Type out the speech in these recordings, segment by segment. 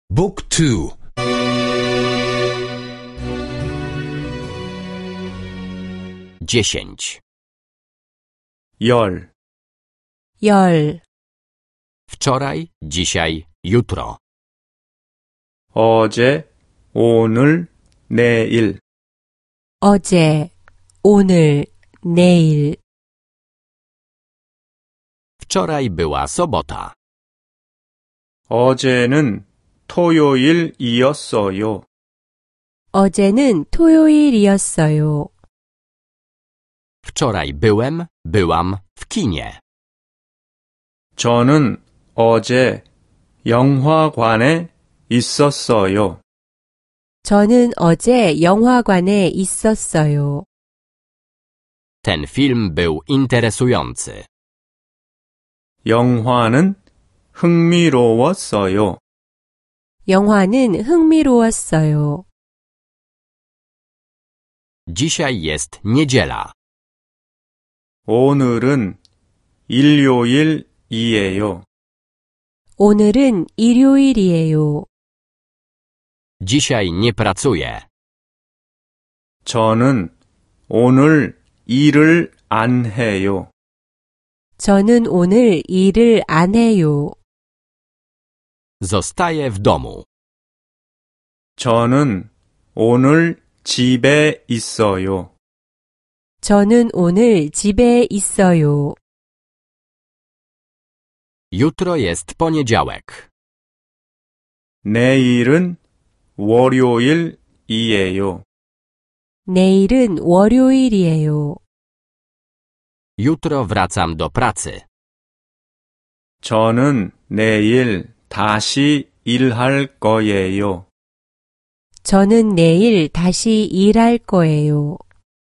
Book 2. 10. 열 Wczoraj, dzisiaj, jutro. 어제, 오늘, 내일. 어제, 오늘, 내일. Wczoraj była sobota. 어제는 토요일이었어요. 어제는 토요일이었어요. Wczoraj byłam w kinie. 저는 어제 영화관에 있었어요. 저는 어제 영화관에 있었어요. Ten film był interesujący. 영화는 흥미로웠어요. 영화는 흥미로웠어요. Dzisiaj jest niedziela. 오늘은 일요일이에요. 오늘은 일요일이에요. Dzisiaj nie pracuję. 저는 오늘 일을 안 해요. 저는 오늘 일을 안 해요. Zostaję w domu. 저는 오늘 집에 있어요. 저는 오늘 집에 있어요. Jutro jest poniedziałek. 내일은 월요일이에요. 내일은 월요일이에요. Jutro wracam do pracy. 저는 내일 다시 일할 거예요. 저는 내일 다시 일할 거예요.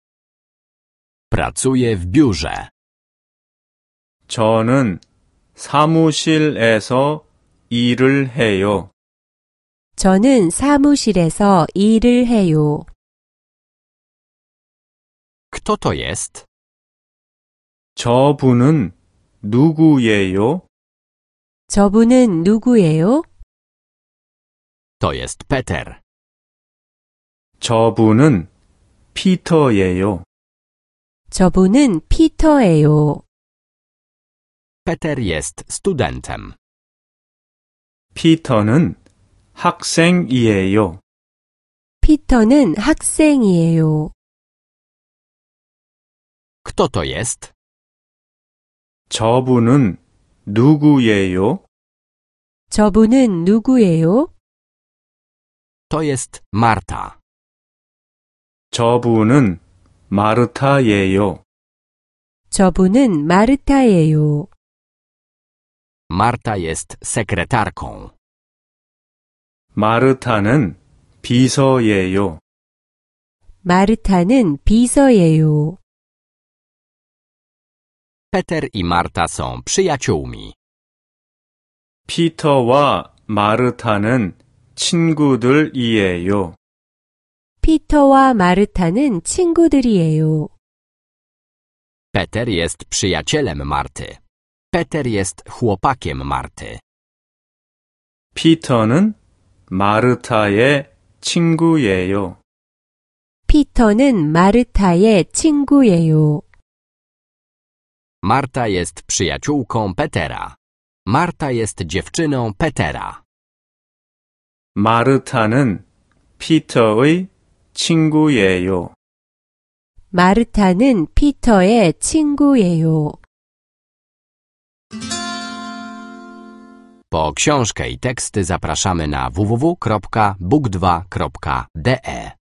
Pracuję w biurze. 저는 사무실에서 일을 해요. 저는 사무실에서 일을 해요. Kto to jest? 저분은 누구예요? 저분은 누구예요? To jest Peter. 저분은 피터예요. 저분은 피터예요. Peter jest studentem. 피터는 학생이에요. 피터는 학생이에요. Kto to jest? 저분은 누구예요? 저분은 누구예요? To jest Marta. 저분은 마르타예요. 저분은 마르타예요. Marta jest sekretarką. 마르타는 비서예요. 마르타는 비서예요. Peter i Marta są przyjaciółmi. 피터와 마르타는 친구들이에요. 피터와 마르타는 친구들이에요. Peter jest przyjacielem Marty. Peter jest chłopakiem Marty. 피터는 마르타의 친구예요. 피터는 마르타의 친구예요. Marta jest przyjaciółką Petera. Marta jest dziewczyną Petera. 마르타는 피터의 친구예요. 마르타는 피터의 친구예요. Po książkę i teksty zapraszamy na www.book2.de.